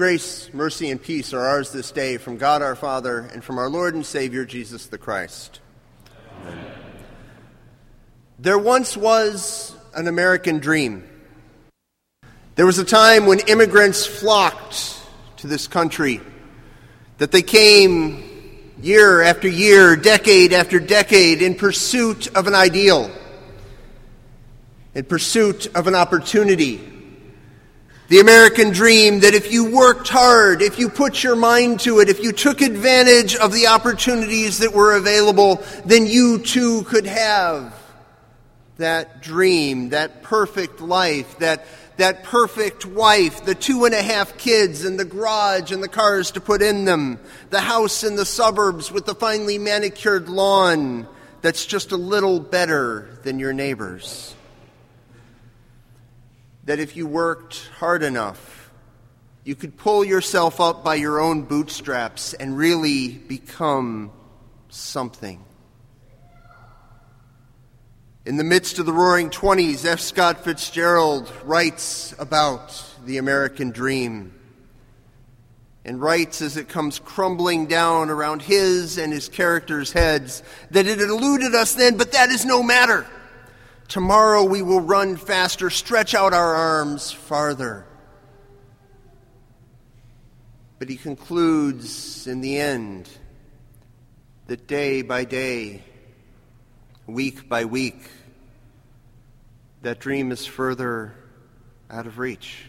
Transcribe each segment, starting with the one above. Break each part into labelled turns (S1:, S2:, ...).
S1: Grace, mercy, and peace are ours this day from God our Father and from our Lord and Savior, Jesus the Christ. Amen. There once was an American dream. There was a time when immigrants flocked to this country, that they came year after year, decade after decade, in pursuit of an ideal, in pursuit of an opportunity. The American dream that if you worked hard, if you put your mind to it, if you took advantage of the opportunities that were available, then you too could have that dream, that perfect life, that perfect wife, the 2.5 kids and the garage and the cars to put in them, the house in the suburbs with the finely manicured lawn that's just a little better than your neighbor's. That if you worked hard enough, you could pull yourself up by your own bootstraps and really become something. In the midst of the Roaring '20s, F. Scott Fitzgerald writes about the American dream, and writes as it comes crumbling down around his and his characters' heads that it eluded us then, but that is no matter. Tomorrow we will run faster, stretch out our arms farther. But he concludes in the end that day by day, week by week, that dream is further out of reach.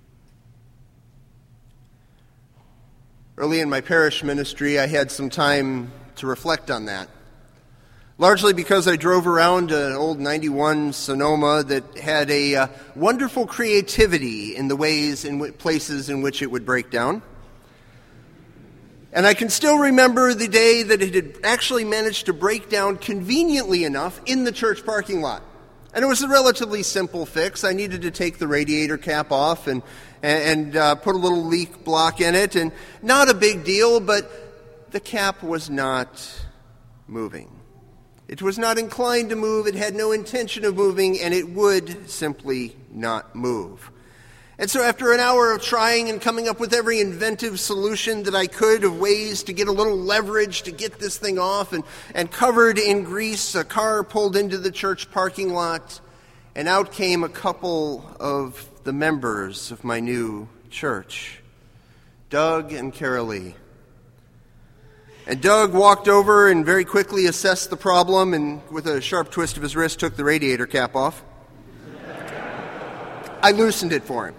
S1: Early in my parish ministry, I had some time to reflect on that. Largely because I drove around an old 91 Sonoma that had a wonderful creativity in the ways and places in which it would break down. And I can still remember the day that it had actually managed to break down conveniently enough in the church parking lot. And it was a relatively simple fix. I needed to take the radiator cap off and put a little leak block in it. And not a big deal, but the cap was not moving. It was not inclined to move, it had no intention of moving, and it would simply not move. And so after an hour of trying and coming up with every inventive solution that I could of ways to get a little leverage to get this thing off, and covered in grease, a car pulled into the church parking lot, and out came a couple of the members of my new church, Doug and Carolee. And Doug walked over and very quickly assessed the problem and with a sharp twist of his wrist took the radiator cap off. I loosened it for him.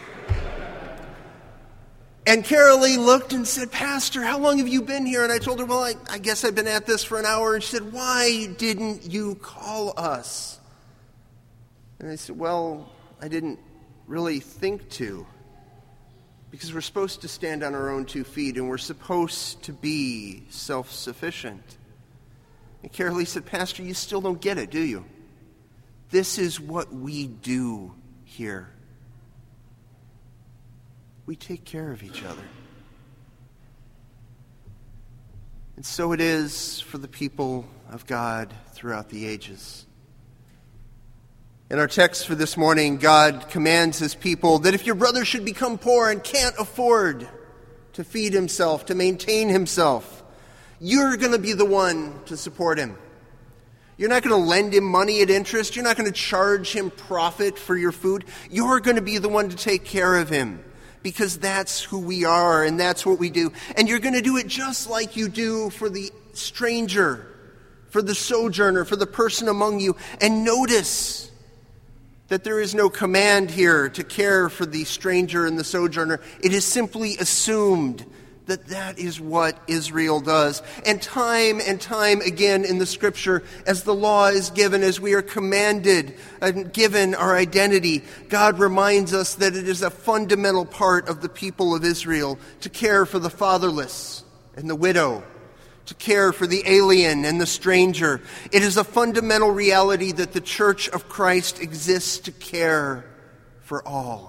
S1: And Carolee looked and said, "Pastor, how long have you been here?" And I told her, "Well, I guess I've been at this for an hour." And she said, "Why didn't you call us?" And I said, "Well, I didn't really think to. Because we're supposed to stand on our own 2 feet, and we're supposed to be self-sufficient." And Carolee said, "Pastor, you still don't get it, do you? This is what we do here. We take care of each other." And so it is for the people of God throughout the ages. In our text for this morning, God commands his people that if your brother should become poor and can't afford to feed himself, to maintain himself, you're going to be the one to support him. You're not going to lend him money at interest. You're not going to charge him profit for your food. You're going to be the one to take care of him because that's who we are and that's what we do. And you're going to do it just like you do for the stranger, for the sojourner, for the person among you. And notice that there is no command here to care for the stranger and the sojourner. It is simply assumed that that is what Israel does. And time again in the Scripture, as the law is given, as we are commanded and given our identity, God reminds us that it is a fundamental part of the people of Israel to care for the fatherless and the widow, to care for the alien and the stranger. It is a fundamental reality that the Church of Christ exists to care for all.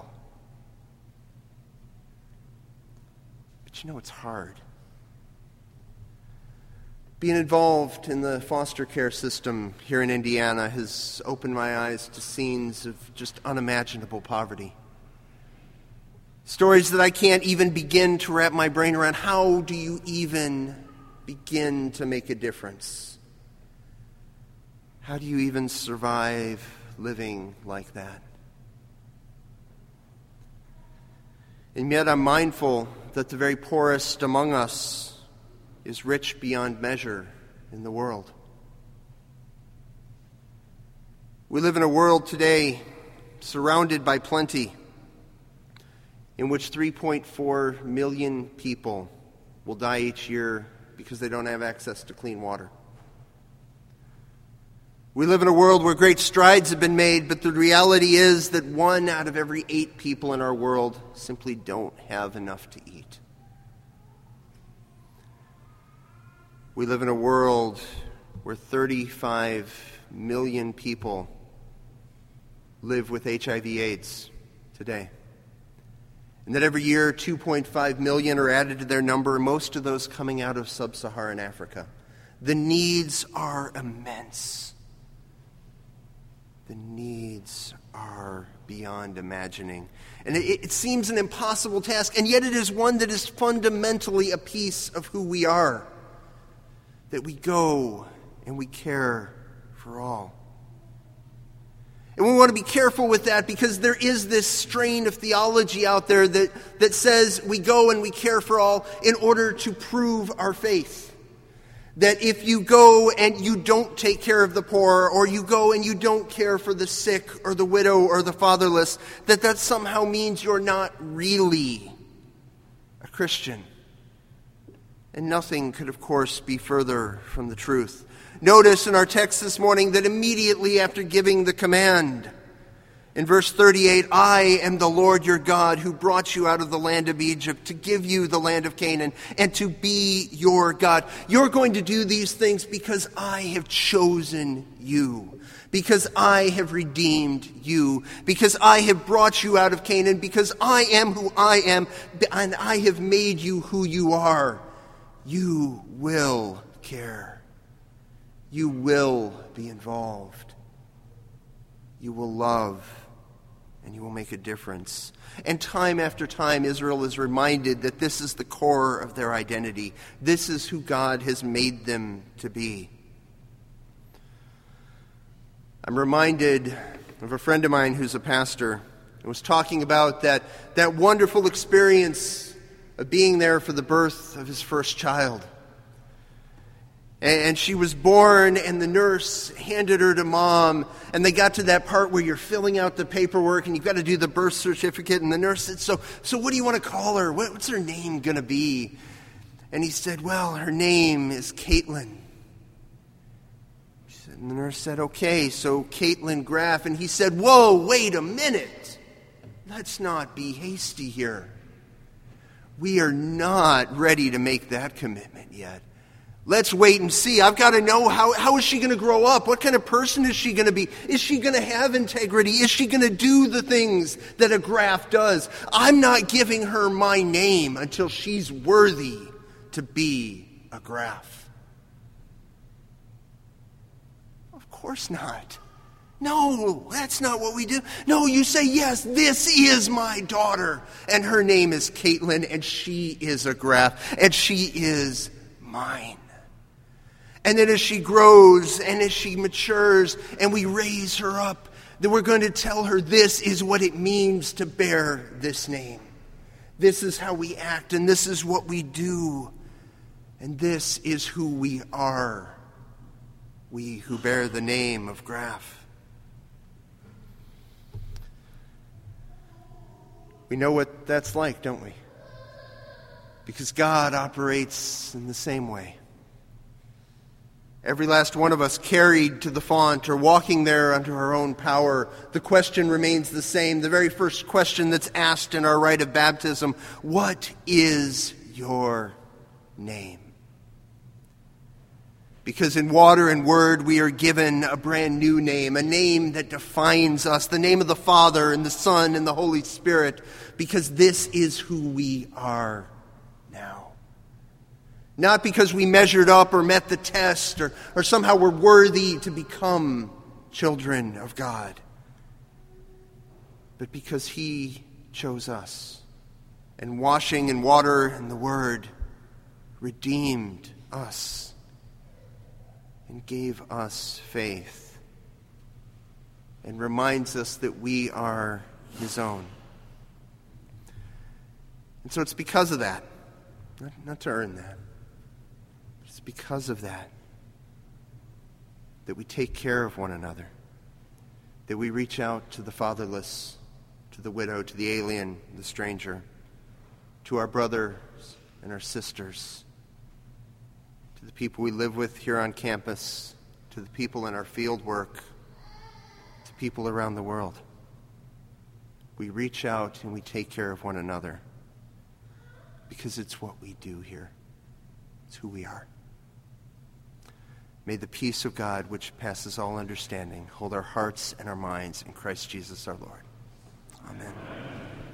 S1: But you know, it's hard. Being involved in the foster care system here in Indiana has opened my eyes to scenes of just unimaginable poverty. Stories that I can't even begin to wrap my brain around. How do you even begin to make a difference? How do you even survive living like that? And yet I'm mindful that the very poorest among us is rich beyond measure in the world. We live in a world today surrounded by plenty, in which 3.4 million people will die each year because they don't have access to clean water. We live in a world where great strides have been made, but the reality is that 1 out of every 8 people in our world simply don't have enough to eat. We live in a world where 35 million people live with HIV/AIDS today. And that every year 2.5 million are added to their number, most of those coming out of sub-Saharan Africa. The needs are immense. The needs are beyond imagining. And it seems an impossible task, and yet it is one that is fundamentally a piece of who we are. That we go and we care for all. And we want to be careful with that because there is this strain of theology out there that says we go and we care for all in order to prove our faith. That if you go and you don't take care of the poor, or you go and you don't care for the sick or the widow or the fatherless, that somehow means you're not really a Christian. And nothing could, of course, be further from the truth. Notice in our text this morning that immediately after giving the command, in verse 38, I am the Lord your God who brought you out of the land of Egypt to give you the land of Canaan and to be your God. You're going to do these things because I have chosen you, because I have redeemed you, because I have brought you out of Canaan, because I am who I am, and I have made you who you are. You will care. You will be involved. You will love. And you will make a difference. And time after time, Israel is reminded that this is the core of their identity. This is who God has made them to be. I'm reminded of a friend of mine who's a pastor and was talking about that wonderful experience of being there for the birth of his first child. And she was born, and the nurse handed her to mom, and they got to that part where you're filling out the paperwork, and you've got to do the birth certificate, and the nurse said, so what do you want to call her? What's her name going to be? And he said, well, her name is Caitlin. And the nurse said, okay, so Caitlin Graff. And he said, whoa, wait a minute. Let's not be hasty here. We are not ready to make that commitment yet. Let's wait and see. I've got to know how is she going to grow up? What kind of person is she going to be? Is she going to have integrity? Is she going to do the things that a Graff does? I'm not giving her my name until she's worthy to be a Graff. Of course not. No, that's not what we do. No, you say, yes, this is my daughter, and her name is Caitlin, and she is a Graff, and she is mine. And then as she grows and as she matures and we raise her up, then we're going to tell her this is what it means to bear this name. This is how we act, and this is what we do. And this is who we are, we who bear the name of Graff. We know what that's like, don't we? Because God operates in the same way. Every last one of us carried to the font or walking there under our own power. The question remains the same. The very first question that's asked in our rite of baptism, what is your name? Because in water and word we are given a brand new name, a name that defines us, the name of the Father and the Son and the Holy Spirit, because this is who we are now. Not because we measured up or met the test or somehow we're worthy to become children of God, but because He chose us. and washing in water and the Word redeemed us and gave us faith and reminds us that we are His own. And so it's because of that, not to earn that, but it's because of that we take care of one another, that we reach out to the fatherless, to the widow, to the alien, the stranger, to our brothers and our sisters, to the people we live with here on campus, to the people in our field work, to people around the world. We reach out and we take care of one another because it's what we do here. It's who we are. May the peace of God, which passes all understanding, hold our hearts and our minds in Christ Jesus our Lord. Amen.